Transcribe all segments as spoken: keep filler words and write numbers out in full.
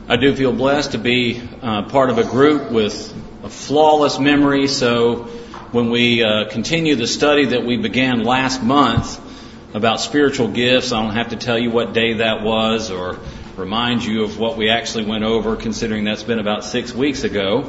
I do feel blessed to be uh, part of a group with a flawless memory, so when we uh, continue the study that we began last month about spiritual gifts, I don't have to tell you what day that was or remind you of what we actually went over, considering that's been about six weeks ago.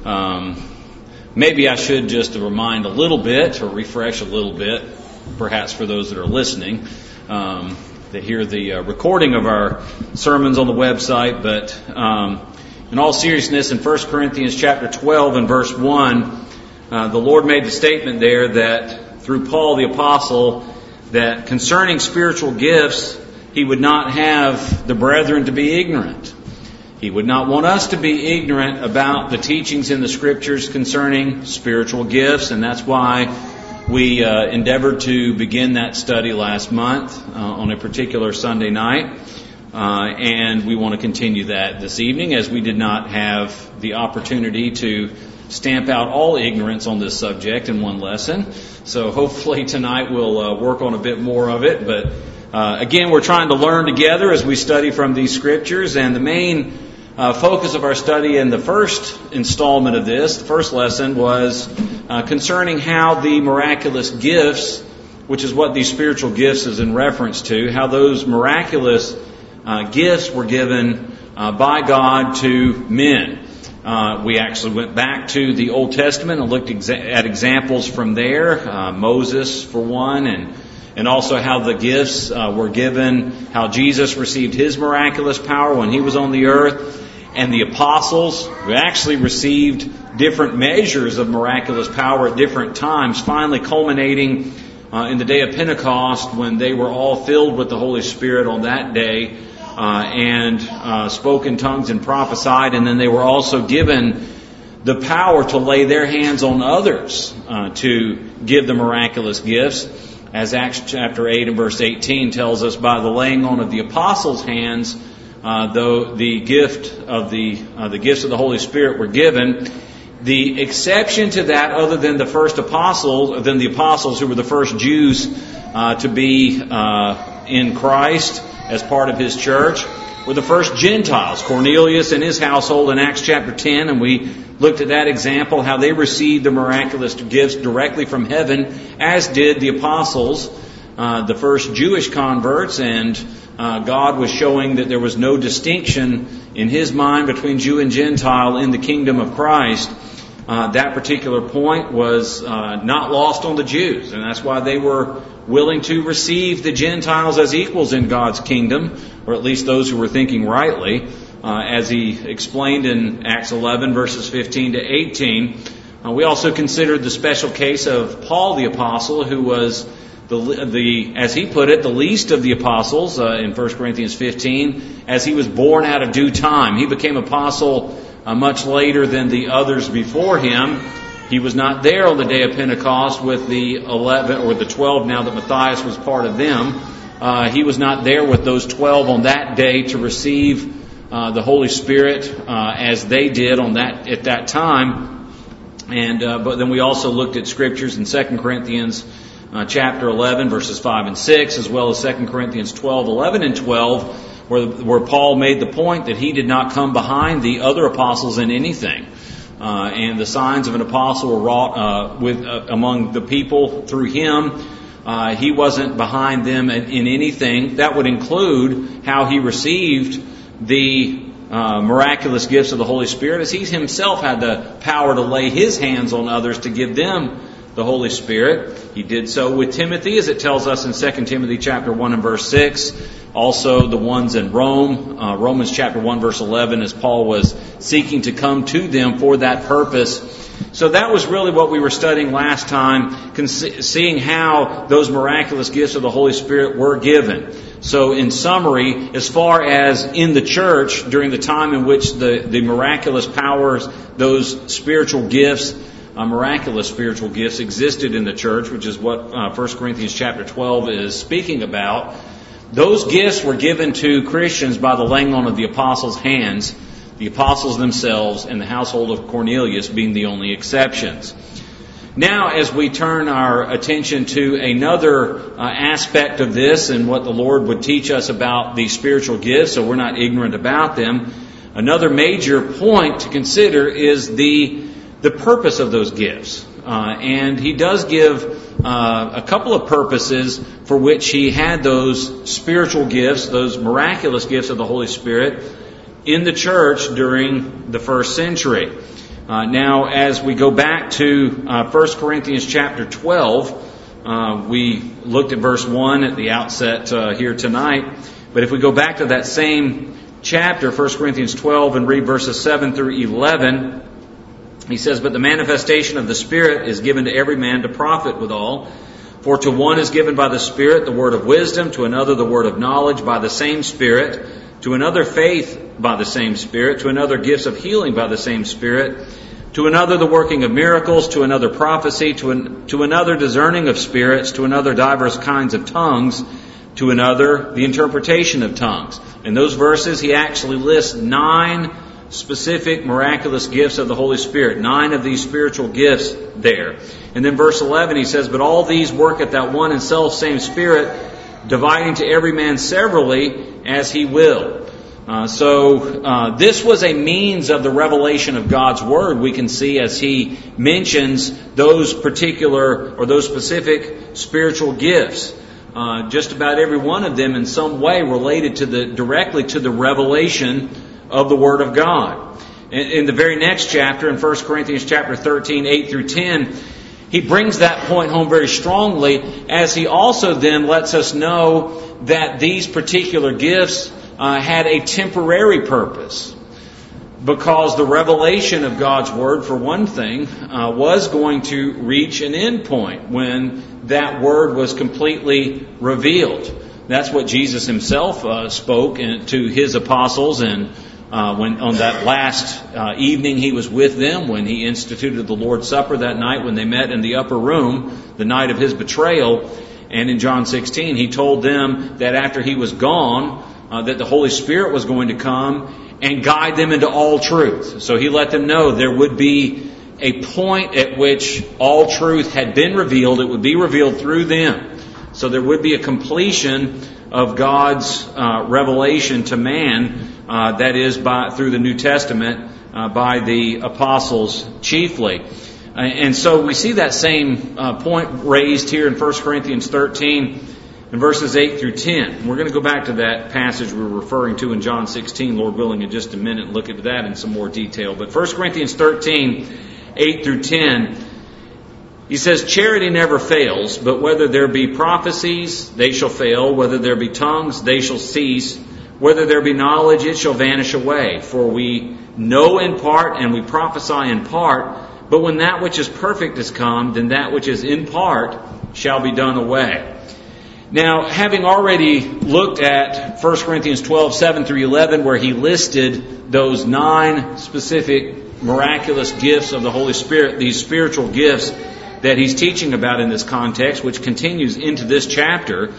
Um, maybe I should just remind a little bit or refresh a little bit, perhaps for those that are listening. Um, They hear the uh, recording of our sermons on the website, but um, in all seriousness, in First Corinthians chapter twelve and verse one, uh, the Lord made the statement there that through Paul the apostle, that concerning spiritual gifts, he would not have the brethren to be ignorant. He would not want us to be ignorant about the teachings in the Scriptures concerning spiritual gifts, and that's why we uh, endeavored to begin that study last month uh, on a particular Sunday night, uh, and we want to continue that this evening as we did not have the opportunity to stamp out all ignorance on this subject in one lesson. So hopefully tonight we'll uh, work on a bit more of it. But uh, again, we're trying to learn together as we study from these Scriptures, and the main Uh, focus of our study in the first installment of this, the first lesson, was uh, concerning how the miraculous gifts, which is what these spiritual gifts is in reference to, how those miraculous uh, gifts were given uh, by God to men. Uh, we actually went back to the Old Testament and looked exa- at examples from there, uh, Moses for one, and and also how the gifts uh, were given, how Jesus received His miraculous power when He was on the earth, and the apostles who actually received different measures of miraculous power at different times, finally culminating uh, in the day of Pentecost when they were all filled with the Holy Spirit on that day uh, and uh, spoke in tongues and prophesied, and then they were also given the power to lay their hands on others uh, to give the miraculous gifts. As Acts chapter eight and verse eighteen tells us, by the laying on of the apostles' hands, uh, though the gift of the uh, the gifts of the Holy Spirit were given. The exception to that, other than the first apostles, than the apostles who were the first Jews uh, to be uh, in Christ as part of His church, were the first Gentiles, Cornelius and his household in Acts chapter ten, and we looked at that example, how they received the miraculous gifts directly from heaven, as did the apostles, uh, the first Jewish converts, and uh, God was showing that there was no distinction in His mind between Jew and Gentile in the kingdom of Christ. Uh, that particular point was uh, not lost on the Jews, and that's why they were willing to receive the Gentiles as equals in God's kingdom, or at least those who were thinking rightly. Uh, as he explained in Acts eleven, verses fifteen to eighteen. Uh, we also considered the special case of Paul the Apostle, who was, the, the as he put it, the least of the apostles uh, in First Corinthians fifteen, as he was born out of due time. He became apostle uh, much later than the others before him. He was not there on the day of Pentecost with the eleven, or the twelve now that Matthias was part of them. Uh, he was not there with those twelve on that day to receive Uh, the Holy Spirit uh, as they did on that at that time, and uh, but then we also looked at scriptures in Second Corinthians uh, chapter eleven verses five and six, as well as Second Corinthians twelve, eleven and twelve, where where Paul made the point that he did not come behind the other apostles in anything, uh, and the signs of an apostle were wrought uh, with uh, among the people through him. Uh, he wasn't behind them in, in anything. That would include how he received the uh, miraculous gifts of the Holy Spirit, as He Himself had the power to lay His hands on others to give them the Holy Spirit. He did so with Timothy, as it tells us in Second Timothy chapter one and verse six. Also the ones in Rome, uh, Romans chapter one verse eleven, as Paul was seeking to come to them for that purpose. So that was really what we were studying last time, seeing how those miraculous gifts of the Holy Spirit were given. So in summary, as far as in the church, during the time in which the, the miraculous powers, those spiritual gifts, uh, miraculous spiritual gifts existed in the church, which is what uh, First Corinthians chapter twelve is speaking about, those gifts were given to Christians by the laying on of the apostles' hands, the apostles themselves and the household of Cornelius being the only exceptions. Now, as we turn our attention to another uh, aspect of this and what the Lord would teach us about these spiritual gifts, so we're not ignorant about them, Another major point to consider is the the purpose of those gifts. Uh, and he does give uh, a couple of purposes for which he had those spiritual gifts, those miraculous gifts of the Holy Spirit in the church during the first century. Uh, now, as we go back to uh, First Corinthians chapter twelve, uh, we looked at verse one at the outset uh, here tonight. But if we go back to that same chapter, First Corinthians twelve, and read verses seven through eleven, he says, "But the manifestation of the Spirit is given to every man to profit withal. For to one is given by the Spirit the word of wisdom, to another the word of knowledge by the same Spirit, to another faith by the same Spirit, to another gifts of healing by the same Spirit, to another the working of miracles, to another prophecy, to, an, to another discerning of spirits, to another diverse kinds of tongues, to another the interpretation of tongues." In those verses, he actually lists nine specific miraculous gifts of the Holy Spirit, nine of these spiritual gifts there. And then verse eleven, he says, "But all these work at that one and self same Spirit, dividing to every man severally as he will." Uh, so uh, this was a means of the revelation of God's Word. We can see as he mentions those particular or those specific spiritual gifts. Uh, just about every one of them in some way related to the directly to the revelation of the Word of God. In, in the very next chapter, in First Corinthians chapter thirteen, eight through ten, he brings that point home very strongly, as he also then lets us know that these particular gifts uh, had a temporary purpose. Because the revelation of God's Word, for one thing, uh, was going to reach an end point when that Word was completely revealed. That's what Jesus himself uh, spoke to his apostles, and uh, when on that last uh, evening he was with them, when he instituted the Lord's Supper that night, when they met in the upper room, the night of his betrayal. And in John sixteen, he told them that after he was gone, uh, that the Holy Spirit was going to come and guide them into all truth. So he let them know there would be a point at which all truth had been revealed. It would be revealed through them. So there would be a completion of God's uh, revelation to man, uh, that is by through the New Testament, uh, by the apostles chiefly. Uh, and so we see that same uh, point raised here in First Corinthians thirteen, in verses eight through ten. We're going to go back to that passage we were referring to in John sixteen, Lord willing, in just a minute, and look at that in some more detail. But First Corinthians thirteen, eight through ten, he says, "Charity never fails, but whether there be prophecies, they shall fail. Whether there be tongues, they shall cease. Whether there be knowledge, it shall vanish away. For we know in part, and we prophesy in part. But when that which is perfect is come, then that which is in part shall be done away." Now, having already looked at First Corinthians twelve, seven through eleven, where he listed those nine specific miraculous gifts of the Holy Spirit, these spiritual gifts that he's teaching about in this context, which continues into this chapter,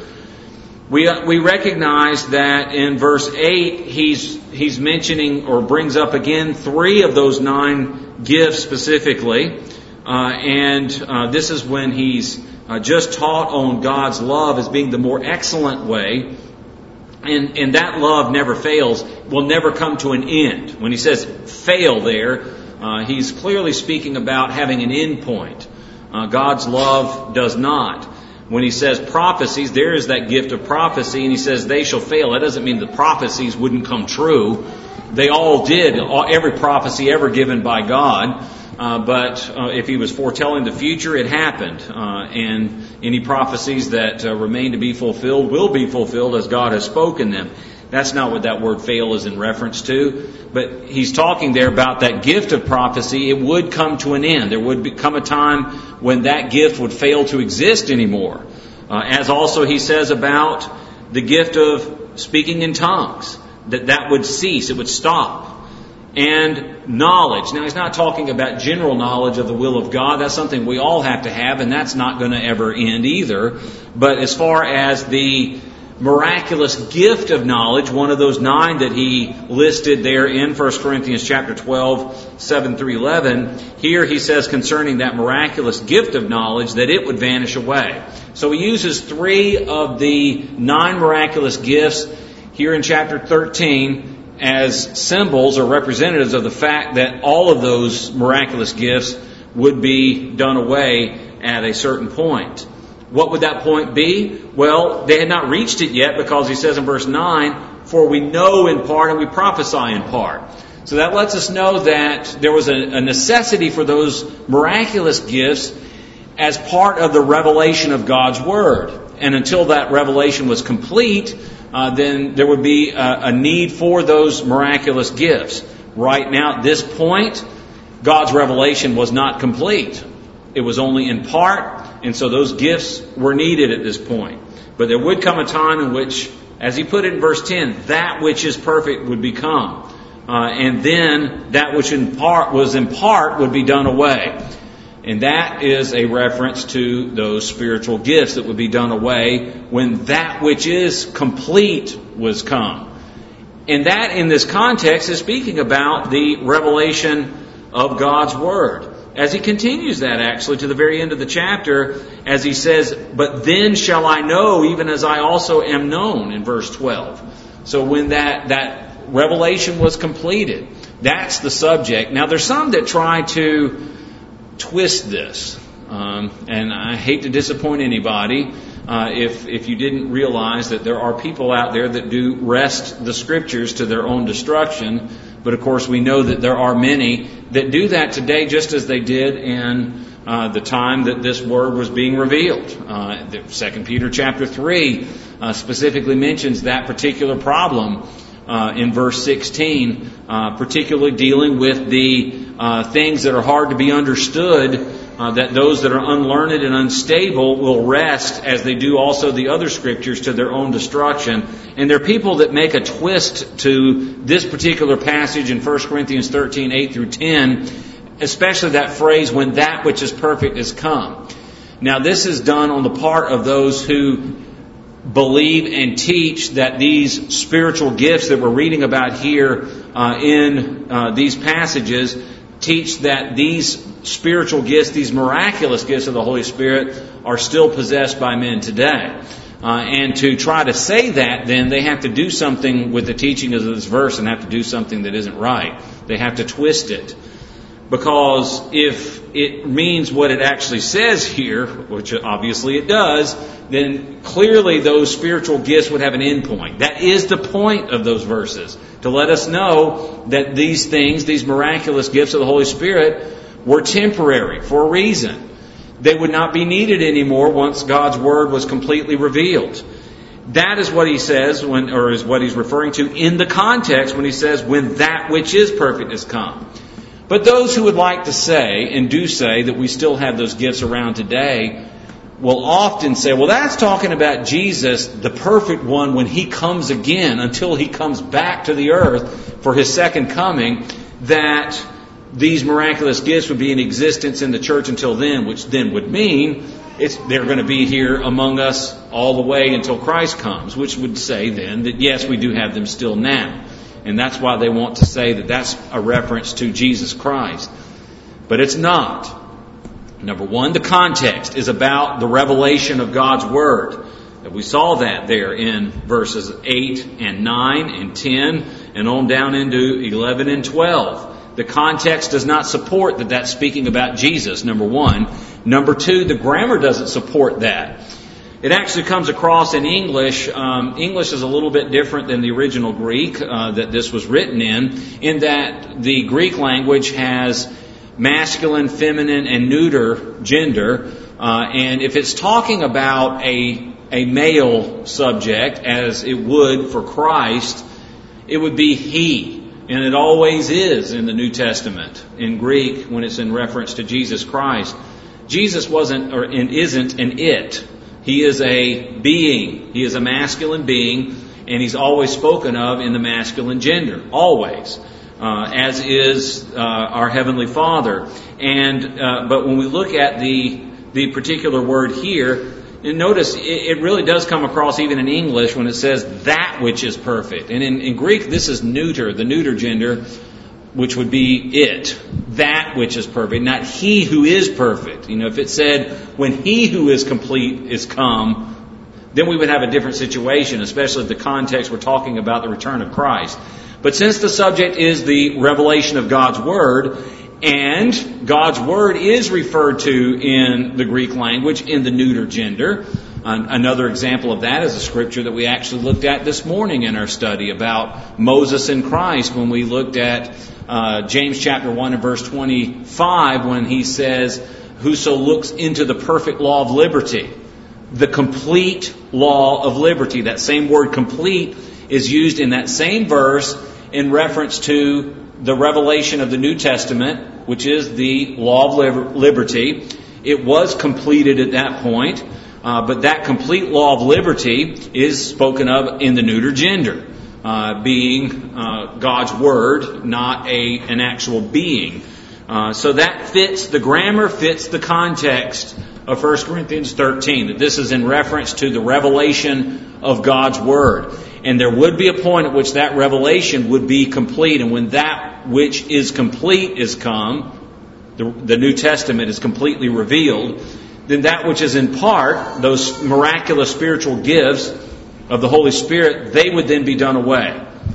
we we recognize that in verse eight, he's he's mentioning or brings up again three of those nine gifts specifically, uh, and uh, this is when he's Uh, just taught on God's love as being the more excellent way, and, and that love never fails, will never come to an end. When he says fail there, uh, he's clearly speaking about having an end point. Uh, God's love does not. When he says prophecies, there is that gift of prophecy, and he says they shall fail. That doesn't mean the prophecies wouldn't come true. They all did, all, every prophecy ever given by God. Uh, but uh, if he was foretelling the future, it happened. Uh, and any prophecies that uh, remain to be fulfilled will be fulfilled as God has spoken them. That's not what that word fail is in reference to. But he's talking there about that gift of prophecy. It would come to an end. There would become a time when that gift would fail to exist anymore. Uh, as also he says about the gift of speaking in tongues, that that would cease. It would stop. And knowledge. Now, he's not talking about general knowledge of the will of God. That's something we all have to have, and that's not going to ever end either. But as far as the miraculous gift of knowledge, one of those nine that he listed there in First Corinthians chapter twelve, seven through eleven, here he says concerning that miraculous gift of knowledge that it would vanish away. So he uses three of the nine miraculous gifts here in chapter thirteen as symbols or representatives of the fact that all of those miraculous gifts would be done away at a certain point. What would that point be? Well, they had not reached it yet, because he says in verse nine, "For we know in part and we prophesy in part." So that lets us know that there was a, a necessity for those miraculous gifts as part of the revelation of God's Word. And until that revelation was complete, uh, then there would be a, a need for those miraculous gifts. Right now, at this point, God's revelation was not complete. It was only in part, and so those gifts were needed at this point. But there would come a time in which, as he put it in verse ten, that which is perfect would become. Uh, and then that which in part was in part would be done away. And that is a reference to those spiritual gifts that would be done away when that which is complete was come. And that, in this context, is speaking about the revelation of God's Word. As he continues that, actually, to the very end of the chapter, as he says, "But then shall I know, even as I also am known," in verse twelve. So when that, that revelation was completed, that's the subject. Now, there's some that try to twist this. Um, and I hate to disappoint anybody uh, if if you didn't realize that there are people out there that do wrest the Scriptures to their own destruction. But of course, we know that there are many that do that today, just as they did in uh, the time that this Word was being revealed. Uh, Second Peter chapter three uh, specifically mentions that particular problem uh, in verse sixteen, uh, particularly dealing with the uh, things that are hard to be understood. Uh, that those that are unlearned and unstable will wrest, as they do also the other Scriptures, to their own destruction. And there are people that make a twist to this particular passage in First Corinthians thirteen, eight through ten, especially that phrase, "when that which is perfect is come." Now, this is done on the part of those who believe and teach that these spiritual gifts that we're reading about here uh, in uh, these passages teach that these spiritual gifts, these miraculous gifts of the Holy Spirit, are still possessed by men today. Uh, and to try to say that, then they have to do something with the teaching of this verse and have to do something that isn't right. They have to twist it. Because if it means what it actually says here, which obviously it does, then clearly those spiritual gifts would have an end point. That is the point of those verses, to let us know that these things, these miraculous gifts of the Holy Spirit, were temporary for a reason. They would not be needed anymore once God's Word was completely revealed. That is what he says, when, or is what he's referring to in the context when he says, "when that which is perfect is come." But those who would like to say, and do say, that we still have those gifts around today, will often say, well, that's talking about Jesus, the perfect one, when he comes again, until he comes back to the earth for his second coming, that these miraculous gifts would be in existence in the church until then, which then would mean it's, they're going to be here among us all the way until Christ comes, which would say then that yes, we do have them still now. And that's why they want to say that that's a reference to Jesus Christ. But it's not. Number one, the context is about the revelation of God's Word. We saw that there in verses eight and nine and ten and on down into eleven and twelve. The context does not support that that's speaking about Jesus, number one. Number two, the grammar doesn't support that. It actually comes across in English. Um, English is a little bit different than the original Greek uh, that this was written in, in that the Greek language has masculine, feminine, and neuter gender. Uh, and if it's talking about a, a male subject, as it would for Christ, it would be he. And it always is in the New Testament, in Greek, when it's in reference to Jesus Christ. Jesus wasn't or and isn't an it. He is a being. He is a masculine being, and he's always spoken of in the masculine gender, always, uh, as is uh, our Heavenly Father. And uh, but when we look at the the particular word here, and notice it, it really does come across even in English when it says that which is perfect. And in, in Greek, this is neuter, the neuter gender, which would be it, that which is perfect, not he who is perfect. You know, if it said, when he who is complete is come, then we would have a different situation, especially if the context we're talking about the return of Christ. But since the subject is the revelation of God's Word, and God's Word is referred to in the Greek language in the neuter gender, another example of that is a scripture that we actually looked at this morning in our study about Moses and Christ, when we looked at uh, James chapter one and verse twenty-five, when he says, "Whoso looks into the perfect law of liberty," the complete law of liberty. That same word complete is used in that same verse in reference to the revelation of the New Testament, which is the law of liber- liberty. It was completed at that point. Uh, but that complete law of liberty is spoken of in the neuter gender, uh, being uh, God's Word, not a an actual being. Uh, so that fits, the grammar fits the context of First Corinthians thirteen, that this is in reference to the revelation of God's Word. And there would be a point at which that revelation would be complete. And when that which is complete is come, the, the New Testament is completely revealed, then that which is in part, those miraculous spiritual gifts of the Holy Spirit, they would then be done away.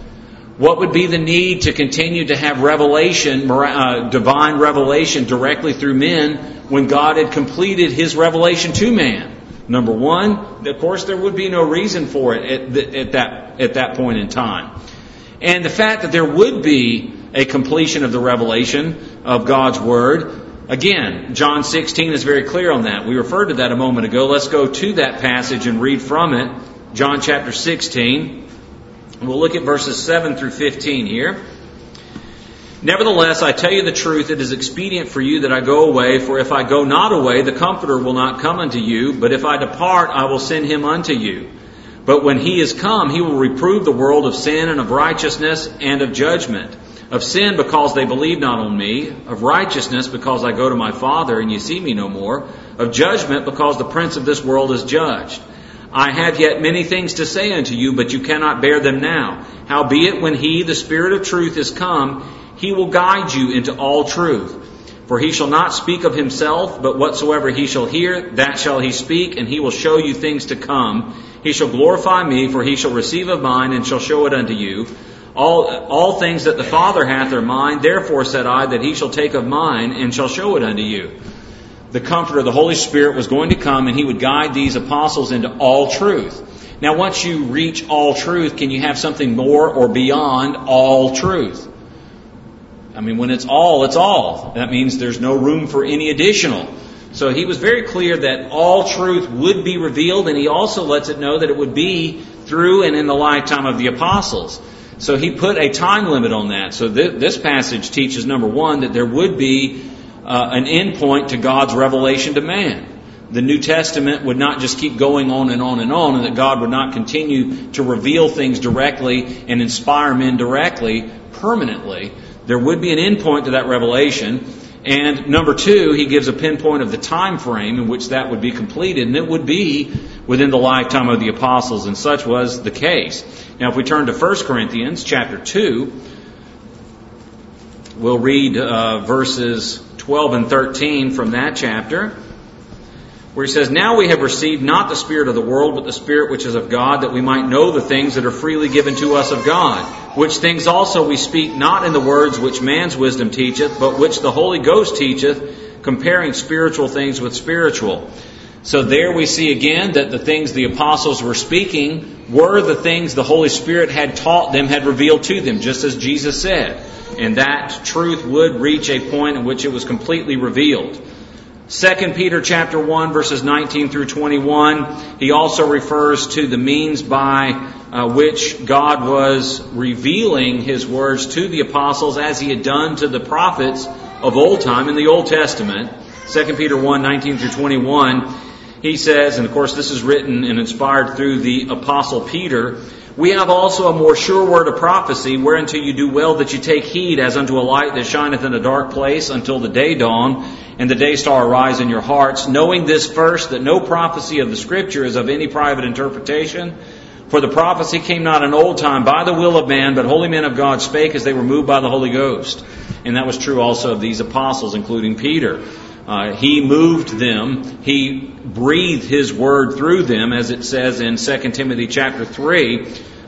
What would be the need to continue to have revelation, uh, divine revelation directly through men when God had completed His revelation to man? Number one, of course, there would be no reason for it at, the, at that at that point in time. And the fact that there would be a completion of the revelation of God's Word, again, John sixteen is very clear on that. We referred to that a moment ago. Let's go to that passage and read from it. John chapter sixteen. We'll look at verses seven through fifteen here. "Nevertheless, I tell you the truth, it is expedient for you that I go away, for if I go not away, the Comforter will not come unto you, but if I depart, I will send him unto you. But when he is come, he will reprove the world of sin and of righteousness and of judgment. Of sin, because they believe not on me. Of righteousness, because I go to my Father, and ye see me no more. Of judgment, because the prince of this world is judged. I have yet many things to say unto you, but you cannot bear them now. Howbeit, when he, the Spirit of truth, is come, he will guide you into all truth. For he shall not speak of himself, but whatsoever he shall hear, that shall he speak, and he will show you things to come. He shall glorify me, for he shall receive of mine, and shall show it unto you. All, all things that the Father hath are mine, therefore said I, that he shall take of mine, and shall show it unto you." The Comforter, the Holy Spirit, was going to come, and he would guide these apostles into all truth. Now, once you reach all truth, can you have something more or beyond all truth? I mean, when it's all, it's all. That means there's no room for any additional. So he was very clear that all truth would be revealed, and he also lets it know that it would be through and in the lifetime of the apostles. So he put a time limit on that. So th- this passage teaches, number one, that there would be uh, an end point to God's revelation to man. The New Testament would not just keep going on and on and on, and that God would not continue to reveal things directly and inspire men directly, permanently. There would be an end point to that revelation. And number two, he gives a pinpoint of the time frame in which that would be completed, and it would be within the lifetime of the apostles, and such was the case. Now, if we turn to First Corinthians chapter two, we'll read uh, verses twelve and thirteen from that chapter, where he says, "Now we have received not the spirit of the world, but the Spirit which is of God, that we might know the things that are freely given to us of God. Which things also we speak not in the words which man's wisdom teacheth, but which the Holy Ghost teacheth, comparing spiritual things with spiritual." So there we see again that the things the apostles were speaking were the things the Holy Spirit had taught them, had revealed to them, just as Jesus said. And that truth would reach a point in which it was completely revealed. Second Peter chapter one, verses nineteen through twenty-one, he also refers to the means by uh, which God was revealing His words to the apostles as He had done to the prophets of old time in the Old Testament. Second Peter one, nineteen through twenty-one, he says, and of course this is written and inspired through the Apostle Peter, "We have also a more sure word of prophecy, whereunto you do well that you take heed, as unto a light that shineth in a dark place until the day dawn, and the day star arise in your hearts, knowing this first, that no prophecy of the Scripture is of any private interpretation. For the prophecy came not in old time by the will of man, but holy men of God spake as they were moved by the Holy Ghost." And that was true also of these apostles, including Peter. Uh, he moved them. He breathed His word through them, as it says in Second Timothy chapter three,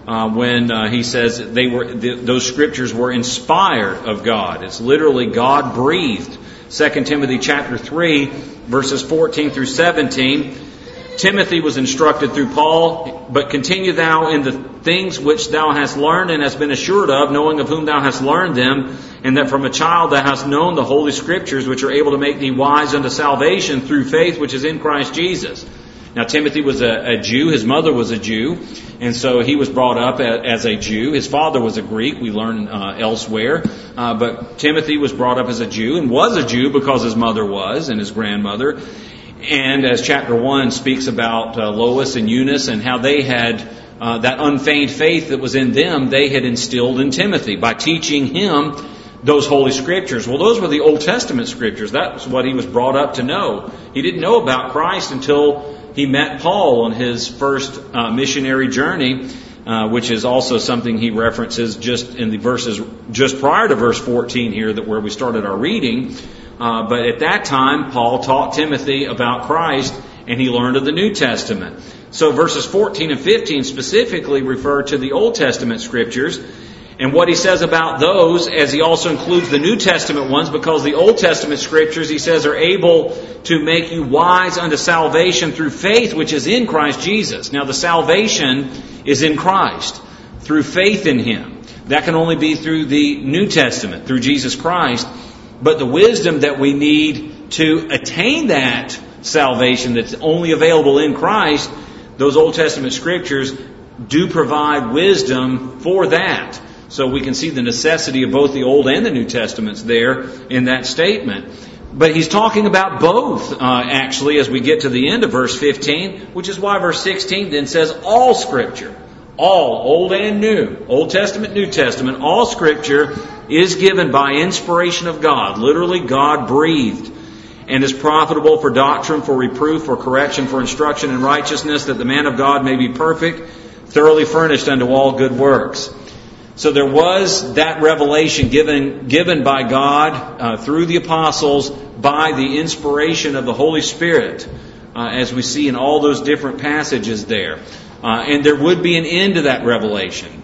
uh, when uh, he says they were th- those scriptures were inspired of God. It's literally God breathed. Second Timothy chapter three, verses fourteen through seventeen. Timothy was instructed through Paul, but continue thou in the things which thou hast learned and hast been assured of, knowing of whom thou hast learned them, and that from a child thou hast known the Holy Scriptures, which are able to make thee wise unto salvation through faith which is in Christ Jesus. Now Timothy was a, a Jew, his mother was a Jew, and so he was brought up a, as a Jew. His father was a Greek, we learn uh, elsewhere, uh, but Timothy was brought up as a Jew, and was a Jew because his mother was, and his grandmother. And as chapter one speaks about uh, Lois and Eunice and how they had uh, that unfeigned faith that was in them, they had instilled in Timothy by teaching him those Holy Scriptures. Well, those were the Old Testament Scriptures. That was what he was brought up to know. He didn't know about Christ until he met Paul on his first uh, missionary journey, uh, which is also something he references just in the verses just prior to verse fourteen here, that where we started our reading. Uh, but at that time, Paul taught Timothy about Christ, and he learned of the New Testament. So verses fourteen and fifteen specifically refer to the Old Testament Scriptures, and what he says about those, as he also includes the New Testament ones, because the Old Testament Scriptures, he says, are able to make you wise unto salvation through faith which is in Christ Jesus. Now the salvation is in Christ, through faith in Him. That can only be through the New Testament, through Jesus Christ. But the wisdom that we need to attain that salvation that's only available in Christ, those Old Testament Scriptures do provide wisdom for that. So we can see the necessity of both the Old and the New Testaments there in that statement. But he's talking about both, uh, actually, as we get to the end of verse fifteen, which is why verse sixteen then says all Scripture. All, Old and New, Old Testament, New Testament, all Scripture is given by inspiration of God, literally God breathed, and is profitable for doctrine, for reproof, for correction, for instruction in righteousness, that the man of God may be perfect, thoroughly furnished unto all good works. So there was that revelation given given by God uh, through the apostles by the inspiration of the Holy Spirit, uh, as we see in all those different passages there. Uh, and there would be an end to that revelation.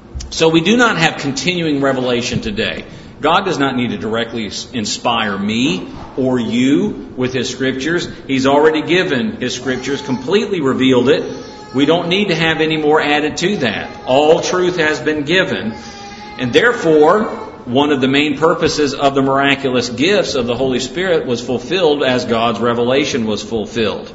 So we do not have continuing revelation today. God does not need to directly inspire me or you with His Scriptures. He's already given His Scriptures, completely revealed it. We don't need to have any more added to that. All truth has been given. And therefore, one of the main purposes of the miraculous gifts of the Holy Spirit was fulfilled as God's revelation was fulfilled.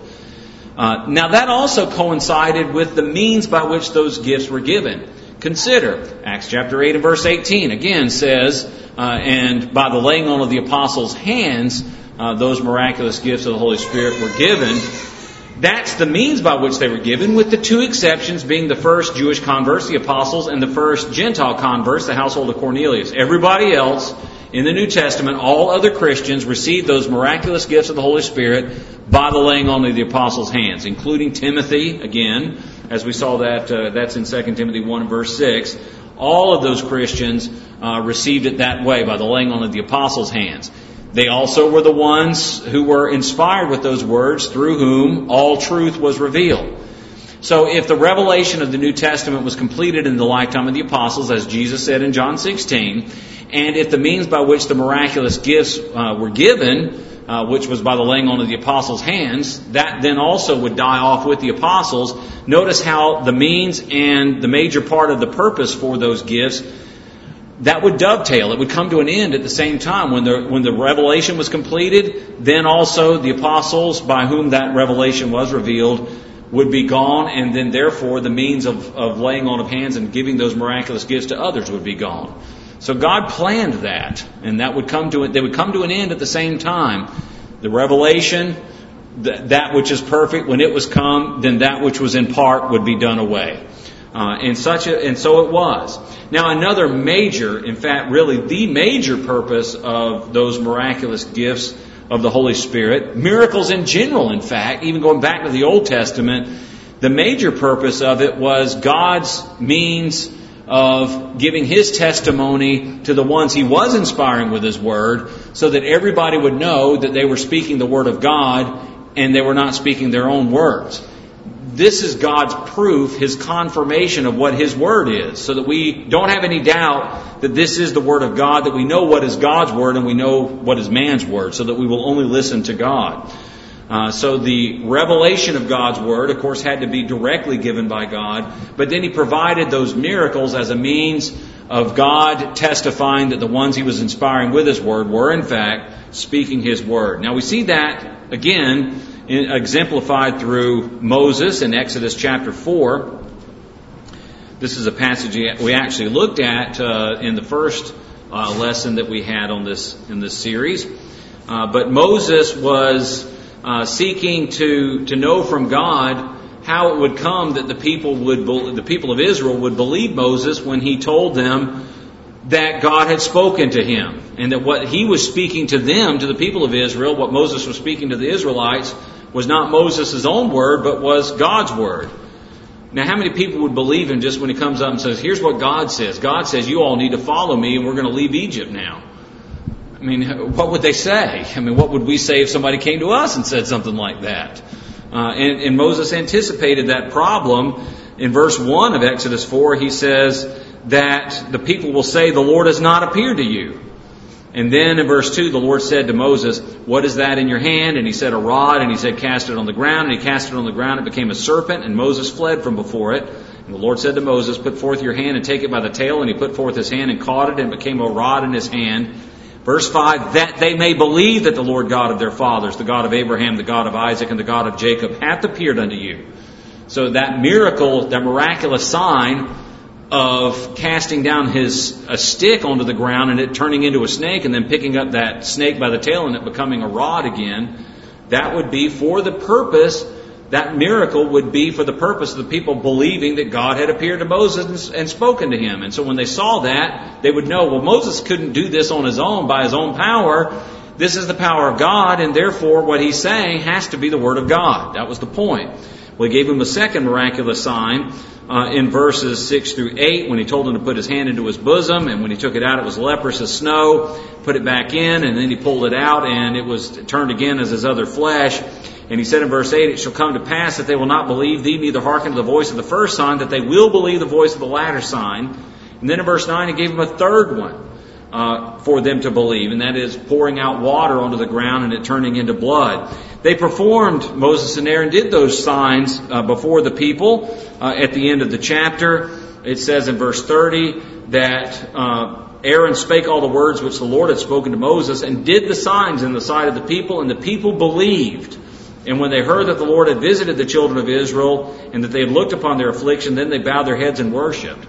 Uh, now that also coincided with the means by which those gifts were given. Consider, Acts chapter eight and verse eighteen again says, uh, and by the laying on of the apostles' hands, uh, those miraculous gifts of the Holy Spirit were given. That's the means by which they were given, with the two exceptions being the first Jewish converts, the apostles, and the first Gentile converts, the household of Cornelius. Everybody else in the New Testament, all other Christians, received those miraculous gifts of the Holy Spirit by the laying on of the apostles' hands, including Timothy, again, as we saw that, uh, that's in Second Timothy one verse six. All of those Christians uh, received it that way, by the laying on of the apostles' hands. They also were the ones who were inspired with those words, through whom all truth was revealed. So if the revelation of the New Testament was completed in the lifetime of the apostles, as Jesus said in John sixteen, and if the means by which the miraculous gifts uh, were given, uh, which was by the laying on of the apostles' hands, that then also would die off with the apostles. Notice how the means and the major part of the purpose for those gifts, that would dovetail. It would come to an end at the same time. When the when the revelation was completed, then also the apostles by whom that revelation was revealed would be gone, and then therefore the means of, of laying on of hands and giving those miraculous gifts to others would be gone. So God planned that, and that would come to it. They would come to an end at the same time. The revelation, th- that which is perfect, when it was come, then that which was in part would be done away. Uh, and such a, and so it was. Now another major, in fact, really the major purpose of those miraculous gifts of the Holy Spirit, miracles in general, in fact, even going back to the Old Testament, the major purpose of it was God's means of giving His testimony to the ones He was inspiring with His Word, so that everybody would know that they were speaking the Word of God and they were not speaking their own words. this is God's proof, His confirmation of what His Word is, so that we don't have any doubt that this is the Word of God, that we know what is God's Word and we know what is man's Word, so that we will only listen to God. Uh, so the revelation of God's Word, of course, had to be directly given by God, but then He provided those miracles as a means of God testifying that the ones He was inspiring with His Word were, in fact, speaking His Word. Now we see that, again, exemplified through Moses in Exodus chapter four. This is a passage we actually looked at uh, in the first uh, lesson that we had on this in this series. Uh, but Moses was uh, seeking to to know from God how it would come that the people would the people of Israel would believe Moses when he told them that God had spoken to him, and that what he was speaking to them, to the people of Israel, what Moses was speaking to the Israelites, was not Moses' own word, but was God's word. Now, how many people would believe him just when he comes up and says, here's what God says. God says, you all need to follow me, and we're going to leave Egypt now. I mean, what would they say? I mean, what would we say if somebody came to us and said something like that? Uh, and, and Moses anticipated that problem. In verse one of Exodus four, he says that the people will say, the Lord has not appeared to you. And then in verse two, the Lord said to Moses, what is that in your hand? And he said, a rod. And he said, cast it on the ground. And he cast it on the ground. It became a serpent, and Moses fled from before it. And the Lord said to Moses, put forth your hand and take it by the tail. And he put forth his hand and caught it, and it became a rod in his hand. Verse five, that they may believe that the Lord God of their fathers, the God of Abraham, the God of Isaac, and the God of Jacob, hath appeared unto you. So that miracle, that miraculous sign of casting down his a stick onto the ground and it turning into a snake, and then picking up that snake by the tail and it becoming a rod again, that would be for the purpose, that miracle would be for the purpose of the people believing that God had appeared to Moses and, and spoken to him. And so when they saw that, they would know, well, Moses couldn't do this on his own, by his own power. This is the power of God, and therefore what he's saying has to be the Word of God. That was the point. Well, he gave him a second miraculous sign uh, in verses six through eight, when he told him to put his hand into his bosom, and when he took it out, it was leprous as snow. Put it back in, and then he pulled it out, and it was turned again as his other flesh. And he said in verse eight, it shall come to pass that they will not believe thee, neither hearken to the voice of the first sign, that they will believe the voice of the latter sign. And then in verse nine, he gave him a third one uh, for them to believe, and that is pouring out water onto the ground and it turning into blood. They performed, Moses and Aaron did those signs uh, before the people. Uh, at the end of the chapter, it says in verse thirty that uh, Aaron spake all the words which the Lord had spoken to Moses, and did the signs in the sight of the people, and the people believed. And when they heard that the Lord had visited the children of Israel, and that they had looked upon their affliction, then they bowed their heads and worshipped.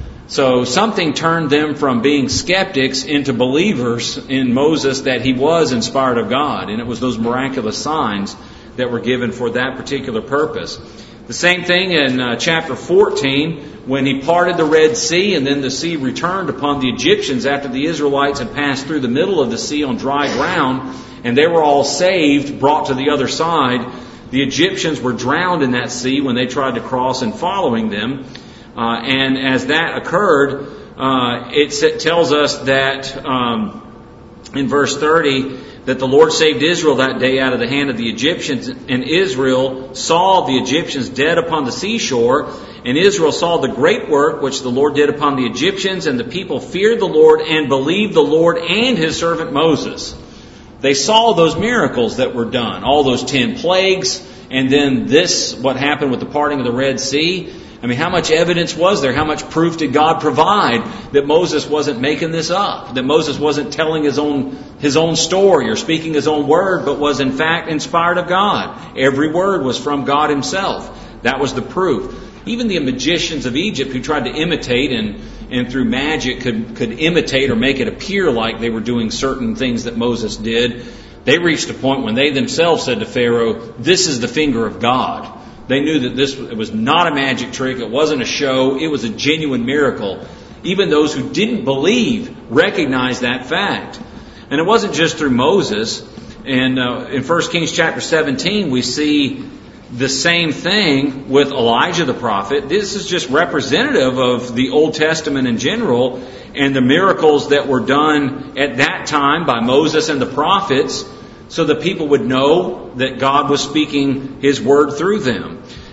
So something turned them from being skeptics into believers in Moses that he was inspired of God. And it was those miraculous signs that were given for that particular purpose. The same thing in uh, chapter fourteen, when he parted the Red Sea, and then the sea returned upon the Egyptians after the Israelites had passed through the middle of the sea on dry ground, and they were all saved, brought to the other side. The Egyptians were drowned in that sea when they tried to cross and following them. Uh, and as that occurred, uh, it tells us that um, in verse thirty, that the Lord saved Israel that day out of the hand of the Egyptians, and Israel saw the Egyptians dead upon the seashore, and Israel saw the great work which the Lord did upon the Egyptians, and the people feared the Lord and believed the Lord and his servant Moses. They saw those miracles that were done, all those ten plagues, and then this, what happened with the parting of the Red Sea. I mean, how much evidence was there? How much proof did God provide that Moses wasn't making this up? That Moses wasn't telling his own his own story or speaking his own word, but was in fact inspired of God. Every word was from God himself. That was the proof. Even the magicians of Egypt who tried to imitate and, and through magic could, could imitate or make it appear like they were doing certain things that Moses did, they reached a point when they themselves said to Pharaoh, this is the finger of God. They knew that this it was not a magic trick. It wasn't a show. It was a genuine miracle. Even those who didn't believe recognized that fact. And it wasn't just through Moses. And uh, in First Kings chapter seventeen, we see the same thing with Elijah the prophet. This is just representative of the Old Testament in general and the miracles that were done at that time by Moses and the prophets, so the people would know that God was speaking his word through them.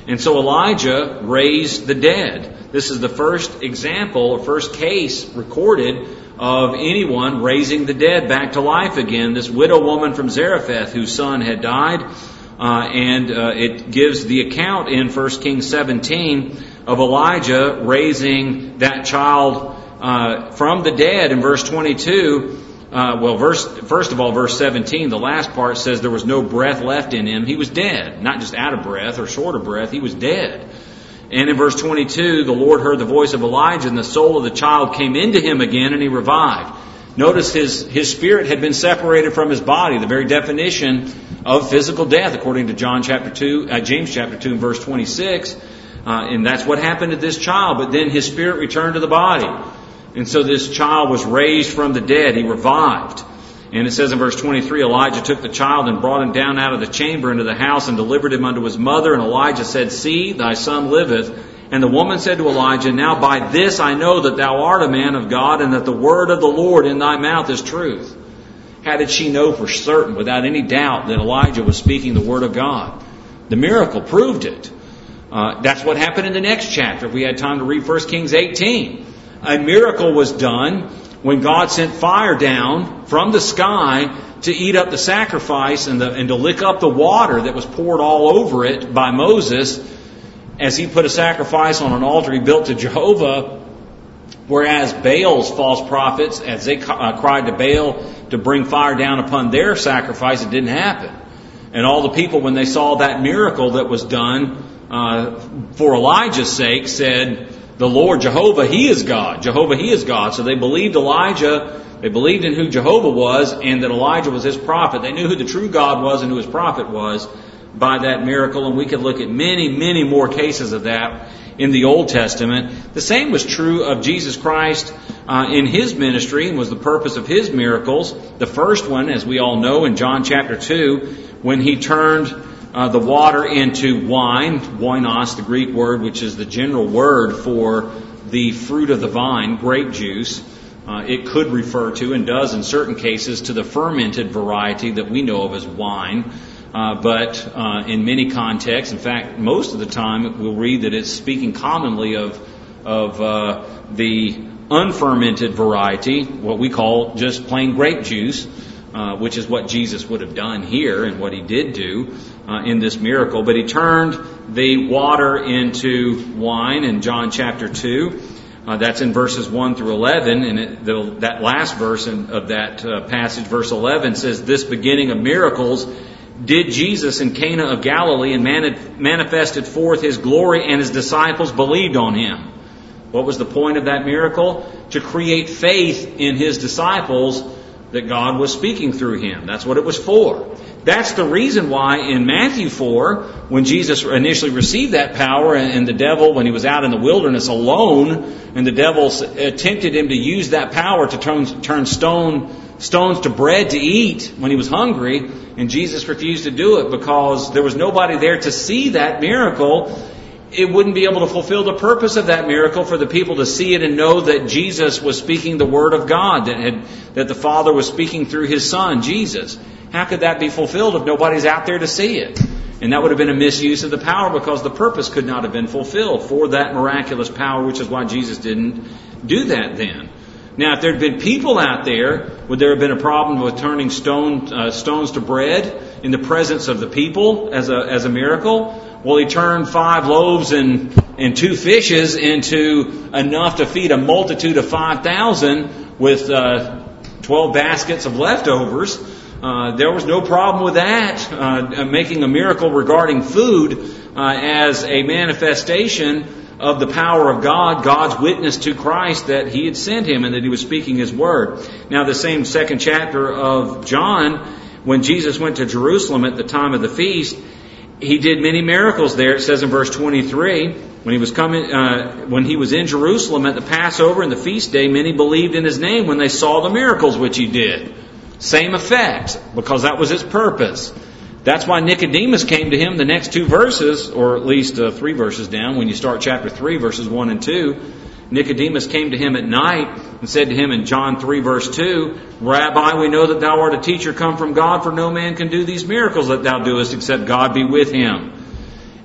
And so Elijah raised the dead. This is the first example or first case recorded of anyone raising the dead back to life again. This widow woman from Zarephath whose son had died. Uh, and uh, it gives the account in First Kings seventeen of Elijah raising that child uh, from the dead in verse twenty-two. Uh, well, verse first of all, verse seventeen, the last part says there was no breath left in him. He was dead, not just out of breath or short of breath. He was dead. And in verse twenty-two, the Lord heard the voice of Elijah, and the soul of the child came into him again, and he revived. Notice his, his spirit had been separated from his body, the very definition of physical death, according to John chapter two, uh, James chapter two, and verse twenty-six. Uh, and that's what happened to this child. But then his spirit returned to the body. And so this child was raised from the dead. He revived. And it says in verse twenty-three, Elijah took the child and brought him down out of the chamber into the house and delivered him unto his mother. And Elijah said, See, thy son liveth. And the woman said to Elijah, Now by this I know that thou art a man of God, and that the word of the Lord in thy mouth is truth. How did she know for certain, without any doubt, that Elijah was speaking the word of God? The miracle proved it. Uh, that's what happened in the next chapter. If we had time to read First Kings eighteen. A miracle was done when God sent fire down from the sky to eat up the sacrifice and, the, and to lick up the water that was poured all over it by Moses as he put a sacrifice on an altar he built to Jehovah. Whereas Baal's false prophets, as they uh, cried to Baal to bring fire down upon their sacrifice, it didn't happen. And all the people, when they saw that miracle that was done uh, for Elijah's sake, said, the Lord Jehovah, He is God. Jehovah, He is God. So they believed Elijah, they believed in who Jehovah was, and that Elijah was his prophet. They knew who the true God was and who his prophet was by that miracle. And we could look at many, many more cases of that in the Old Testament. The same was true of Jesus Christ uh, in His ministry and was the purpose of His miracles. The first one, as we all know, in John chapter two, when He turned uh, the water into wine, oinos, the Greek word, which is the general word for the fruit of the vine, grape juice. Uh, it could refer to, and does in certain cases, to the fermented variety that we know of as wine. Uh, but uh, in many contexts, in fact, most of the time, we'll read that it's speaking commonly of of uh, the unfermented variety, what we call just plain grape juice, uh, which is what Jesus would have done here and what He did do uh, in this miracle. But He turned the water into wine in John chapter two. Uh, that's in verses one through eleven, and it, the, that last verse in, of that uh, passage, verse eleven, says, This beginning of miracles did Jesus in Cana of Galilee, and mani- manifested forth His glory, and His disciples believed on Him. What was the point of that miracle? To create faith in His disciples that God was speaking through Him. That's what it was for. That's the reason why in Matthew four, when Jesus initially received that power, and the devil, when He was out in the wilderness alone, and the devil tempted Him to use that power to turn, turn stone, stones to bread to eat when He was hungry, and Jesus refused to do it because there was nobody there to see that miracle. It wouldn't be able to fulfill the purpose of that miracle for the people to see it and know that Jesus was speaking the Word of God, that had, that the Father was speaking through His Son, Jesus. How could that be fulfilled if nobody's out there to see it? And that would have been a misuse of the power because the purpose could not have been fulfilled for that miraculous power, which is why Jesus didn't do that then. Now, if there had been people out there, would there have been a problem with turning stone, uh, stones to bread in the presence of the people as a as a miracle? Well, He turned five loaves and, and two fishes into enough to feed a multitude of five thousand with uh, twelve baskets of leftovers. Uh, there was no problem with that, uh, making a miracle regarding food uh, as a manifestation of the power of God, God's witness to Christ that He had sent Him and that He was speaking His word. Now, the same second chapter of John, when Jesus went to Jerusalem at the time of the feast, He did many miracles there. It says in verse twenty-three, when He was coming, uh, when He was in Jerusalem at the Passover and the feast day, many believed in His name when they saw the miracles which He did. Same effect, because that was His purpose. That's why Nicodemus came to Him the next two verses, or at least uh, three verses down, when you start chapter three, verses one and two. Nicodemus came to Him at night and said to Him in John three, verse two, Rabbi, we know that Thou art a teacher come from God, for no man can do these miracles that Thou doest except God be with him.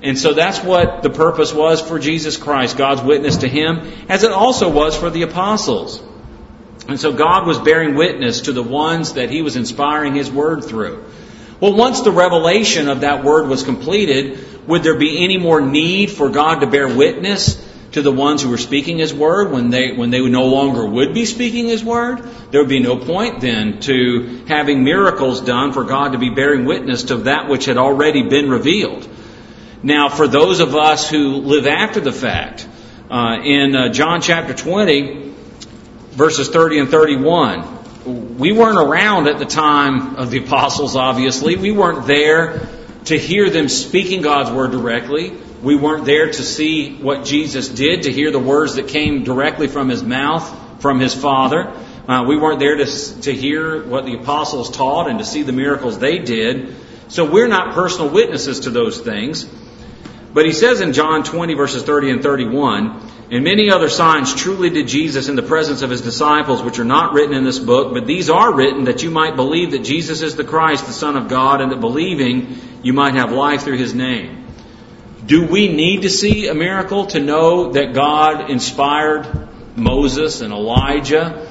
And so that's what the purpose was for Jesus Christ, God's witness to Him, as it also was for the apostles. And so God was bearing witness to the ones that He was inspiring His Word through. Well, once the revelation of that Word was completed, would there be any more need for God to bear witness to the ones who were speaking His Word when they when they no longer would be speaking His Word? There would be no point then to having miracles done for God to be bearing witness to that which had already been revealed. Now, for those of us who live after the fact, uh, in uh, John chapter twenty, verses thirty and thirty-one, we weren't around at the time of the apostles, obviously. We weren't there to hear them speaking God's Word directly. We weren't there to see what Jesus did, to hear the words that came directly from His mouth, from His Father. Uh, we weren't there to, to hear what the apostles taught and to see the miracles they did. So we're not personal witnesses to those things. But He says in John twenty, verses thirty and thirty-one, "And many other signs truly did Jesus in the presence of His disciples, which are not written in this book, but these are written that you might believe that Jesus is the Christ, the Son of God, and that believing you might have life through His name." Do we need to see a miracle to know that God inspired Moses and Elijah,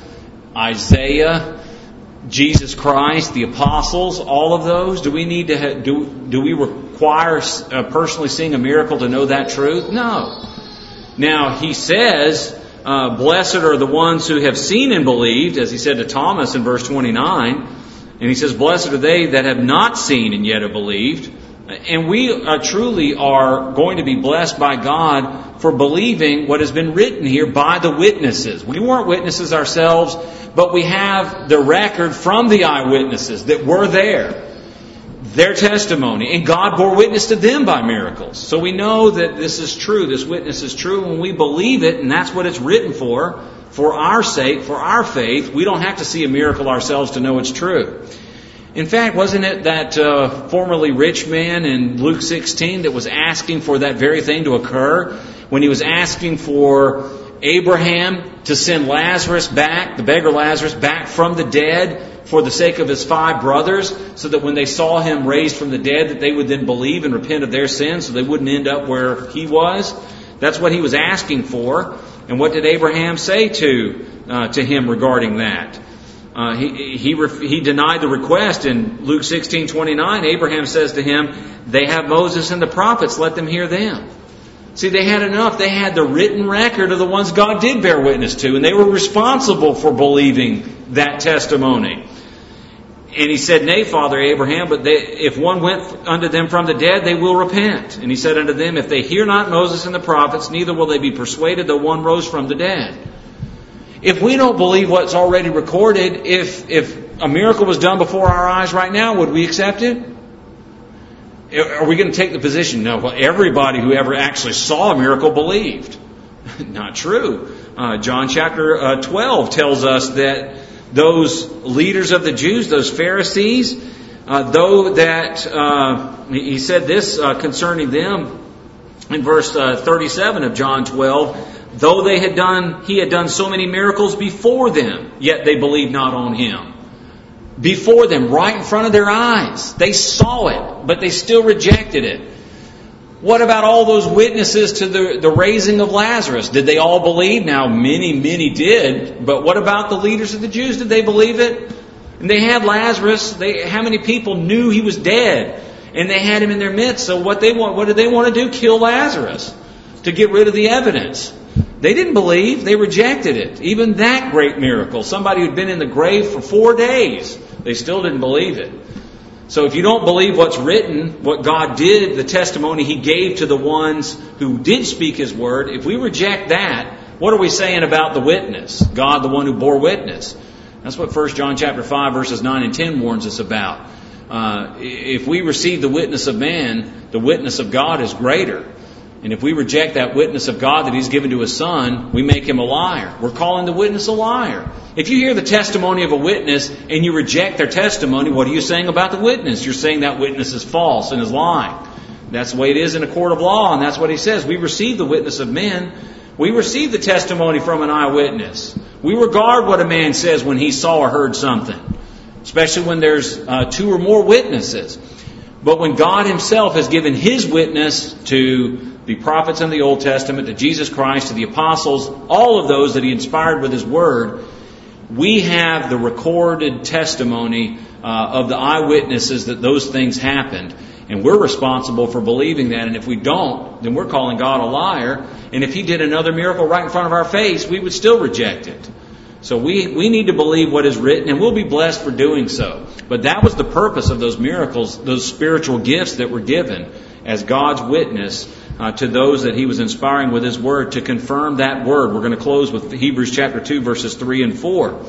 Isaiah, Jesus Christ, the apostles, all of those? Do we need to ha- do do we require uh, personally seeing a miracle to know that truth? No. Now He says, uh, "Blessed are the ones who have seen and believed," as He said to Thomas in verse twenty-nine, and He says, "Blessed are they that have not seen and yet have believed." And we uh, truly are going to be blessed by God for believing what has been written here by the witnesses. We weren't witnesses ourselves, but we have the record from the eyewitnesses that were there, their testimony, and God bore witness to them by miracles. So we know that this is true, this witness is true, and we believe it, and that's what it's written for, for our sake, for our faith. We don't have to see a miracle ourselves to know it's true. In fact, wasn't it that uh, formerly rich man in Luke sixteen that was asking for that very thing to occur? When he was asking for Abraham to send Lazarus back, the beggar Lazarus, back from the dead for the sake of his five brothers, so that when they saw him raised from the dead, that they would then believe and repent of their sins, so they wouldn't end up where he was. That's what he was asking for. And what did Abraham say to uh, to him regarding that? Uh, he he he denied the request in Luke sixteen twenty-nine. Abraham says to him, "They have Moses and the prophets, let them hear them." See, they had enough. They had the written record of the ones God did bear witness to, and they were responsible for believing that testimony. And he said, "Nay, Father Abraham, but they, if one went unto them from the dead, they will repent." And he said unto them, "If they hear not Moses and the prophets, neither will they be persuaded, though one rose from the dead." If we don't believe what's already recorded, if if a miracle was done before our eyes right now, would we accept it? Are we going to take the position, no, well, everybody who ever actually saw a miracle believed? Not true. Uh, John chapter uh, twelve tells us that those leaders of the Jews, those Pharisees, uh, though that, uh, he said this uh, concerning them in verse uh, thirty-seven of John twelve, though they had done, he had done so many miracles before them, yet they believed not on him. Before them, right in front of their eyes. They saw it, but they still rejected it. What about all those witnesses to the, the raising of Lazarus? Did they all believe? Now, many, many did. But what about the leaders of the Jews? Did they believe it? And they had Lazarus. They, how many people knew he was dead? And they had him in their midst. So what they want, what did they want to do? Kill Lazarus to get rid of the evidence. They didn't believe. They rejected it. Even that great miracle. Somebody who'd been in the grave for four days. They still didn't believe it. So if you don't believe what's written, what God did, the testimony He gave to the ones who did speak His word, if we reject that, what are we saying about the witness? God, the one who bore witness. That's what First John chapter five, verses nine and ten warns us about. Uh, if we receive the witness of man, the witness of God is greater. And if we reject that witness of God that He's given to His Son, we make him a liar. We're calling the witness a liar. If you hear the testimony of a witness and you reject their testimony, what are you saying about the witness? You're saying that witness is false and is lying. That's the way it is in a court of law, and that's what He says. We receive the witness of men. We receive the testimony from an eyewitness. We regard what a man says when he saw or heard something, especially when there's uh, two or more witnesses. But when God Himself has given His witness to the prophets in the Old Testament, to Jesus Christ, to the apostles, all of those that He inspired with His Word, we have the recorded testimony uh, of the eyewitnesses that those things happened. And we're responsible for believing that. And if we don't, then we're calling God a liar. And if He did another miracle right in front of our face, we would still reject it. So we, we need to believe what is written, and we'll be blessed for doing so. But that was the purpose of those miracles, those spiritual gifts that were given as God's witness uh, to those that He was inspiring with His Word to confirm that Word. We're going to close with Hebrews chapter two, verses three and four.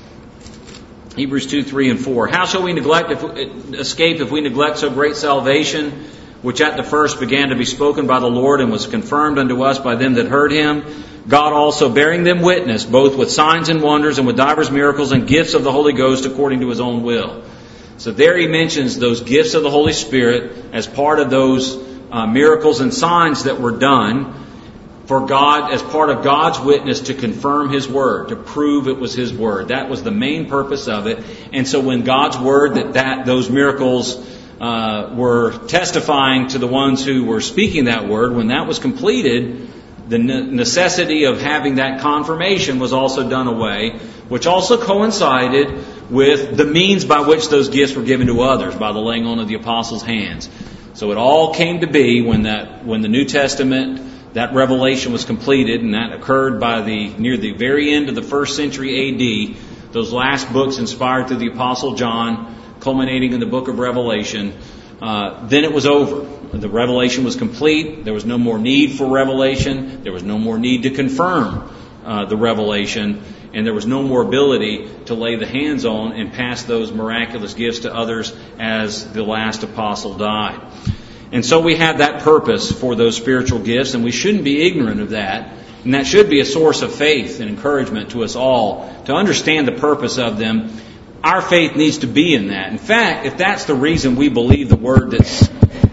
Hebrews two, three and four. How shall we neglect if, escape if we neglect so great salvation, which at the first began to be spoken by the Lord and was confirmed unto us by them that heard Him? God also bearing them witness, both with signs and wonders and with divers miracles and gifts of the Holy Ghost according to His own will. So there He mentions those gifts of the Holy Spirit as part of those uh, miracles and signs that were done for God, as part of God's witness to confirm His Word, to prove it was His Word. That was the main purpose of it. And so when God's Word, that, that those miracles uh, were testifying to the ones who were speaking that Word, when that was completed, the necessity of having that confirmation was also done away, which also coincided with the means by which those gifts were given to others, by the laying on of the apostles' hands. So it all came to be when that when the New Testament, that revelation was completed, and that occurred by the near the very end of the first century A D. Those last books inspired through the Apostle John, culminating in the book of Revelation. Uh, then it was over. The revelation was complete. There was no more need for revelation. There was no more need to confirm uh, the revelation. And there was no more ability to lay the hands on and pass those miraculous gifts to others as the last apostle died. And so we have that purpose for those spiritual gifts, and we shouldn't be ignorant of that. And that should be a source of faith and encouragement to us all to understand the purpose of them. Our faith needs to be in that. In fact, if that's the reason we believe the word that's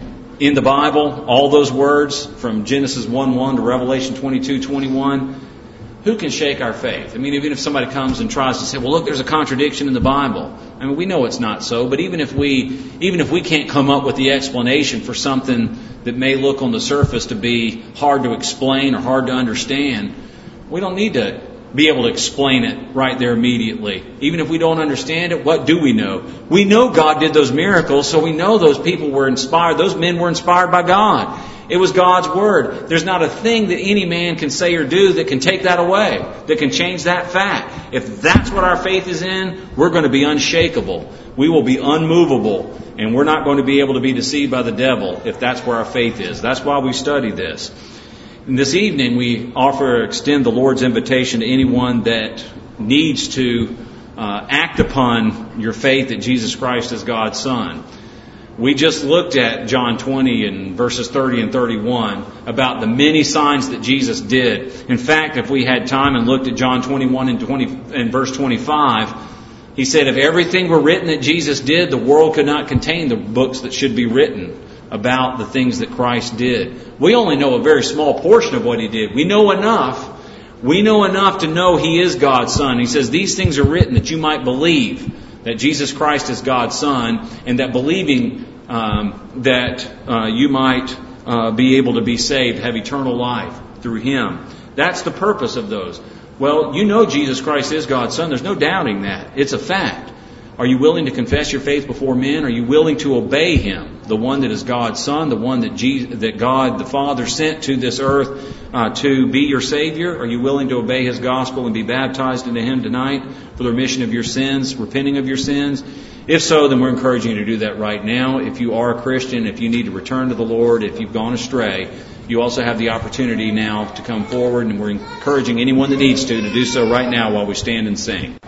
in the Bible, all those words from Genesis one one to Revelation twenty-two twenty-one, who can shake our faith? I mean, even if somebody comes and tries to say, well, look, there's a contradiction in the Bible. I mean, we know it's not so, but even if we even if we can't come up with the explanation for something that may look on the surface to be hard to explain or hard to understand, we don't need to be able to explain it right there immediately. Even if we don't understand it, what do we know? We know God did those miracles, so we know those people were inspired. Those men were inspired by God. It was God's Word. There's not a thing that any man can say or do that can take that away, that can change that fact. If that's what our faith is in, we're going to be unshakable. We will be unmovable, and we're not going to be able to be deceived by the devil if that's where our faith is. That's why we study this. And this evening we offer, extend the Lord's invitation to anyone that needs to uh, act upon your faith that Jesus Christ is God's Son. We just looked at John twenty and verses thirty and thirty-one about the many signs that Jesus did. In fact, if we had time and looked at John twenty-one and twenty and verse twenty-five, he said, if everything were written that Jesus did, the world could not contain the books that should be written about the things that Christ did. We only know a very small portion of what He did. We know enough. We know enough to know He is God's Son. He says, these things are written that you might believe that Jesus Christ is God's Son, and that believing um, that uh, you might uh, be able to be saved, have eternal life through Him. That's the purpose of those. Well, you know Jesus Christ is God's Son. There's no doubting that. It's a fact. Are you willing to confess your faith before men? Are you willing to obey Him, the one that is God's Son, the one that Jesus, that God the Father sent to this earth uh, to be your Savior? Are you willing to obey His gospel and be baptized into Him tonight for the remission of your sins, repenting of your sins? If so, then we're encouraging you to do that right now. If you are a Christian, if you need to return to the Lord, if you've gone astray, you also have the opportunity now to come forward, and we're encouraging anyone that needs to to do so right now while we stand and sing.